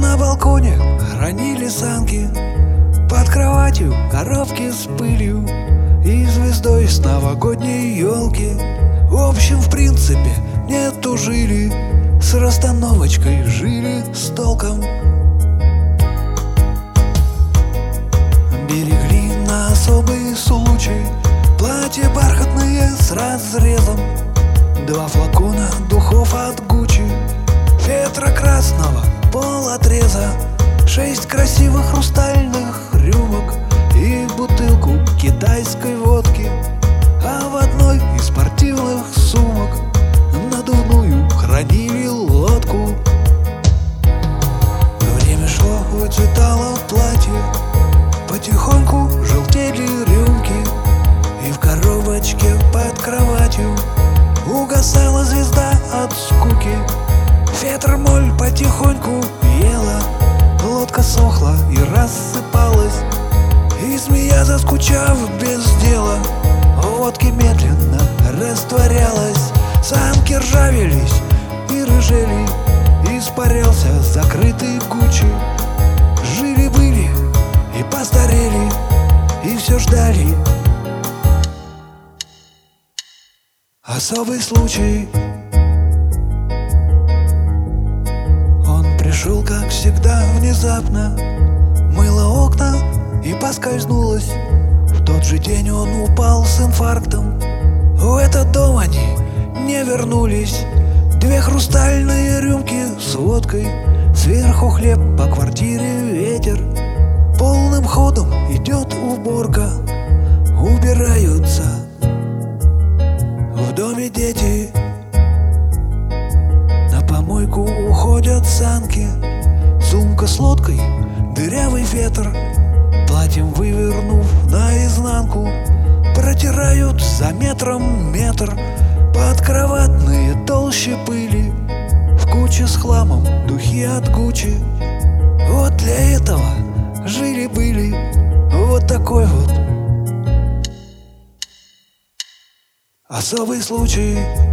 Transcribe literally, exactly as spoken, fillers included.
На балконе хранили санки, под кроватью коробки с пылью и звездой с новогодней елки. В общем, в принципе, не тужили, с расстановочкой жили с толком. Берегли на особый случай платья бархатные с разрезом, два флакона духов от Гуччи, фетра красного полотреза, шесть красивых хрустальных рюмок и бутылку китайской водки. А в одной из спортивных сумок надувную хранили лодку. Время шло, выцветало платье, потихоньку желтели рюмки, и в коробочке под кроватью угасала звезда от скуки. Фетр-моль потихоньку ела, лодка сохла и рассыпалась, и змея, заскучав без дела, в водке медленно растворялась. Санки ржавелись и рыжели, испарялся закрытый Гуччи. Жили-были и постарели, и все ждали. Особый случай. Он пришел, как всегда, внезапно, мыло окна и поскользнулась. В тот же день он упал с инфарктом. В этот дом они не вернулись. Две хрустальные рюмки с водкой, сверху хлеб, по квартире ветер. Полным ходом идет уборка, убираются в доме дети. На помойку уходят санки, сумка с лодкой, дырявый фетр, платьем вывернув наизнанку, протирают за метром метр. Подкроватные толще пыли, в куче с хламом духи от Гуччи. Вот для этого жили-были, вот такой вот особый случай.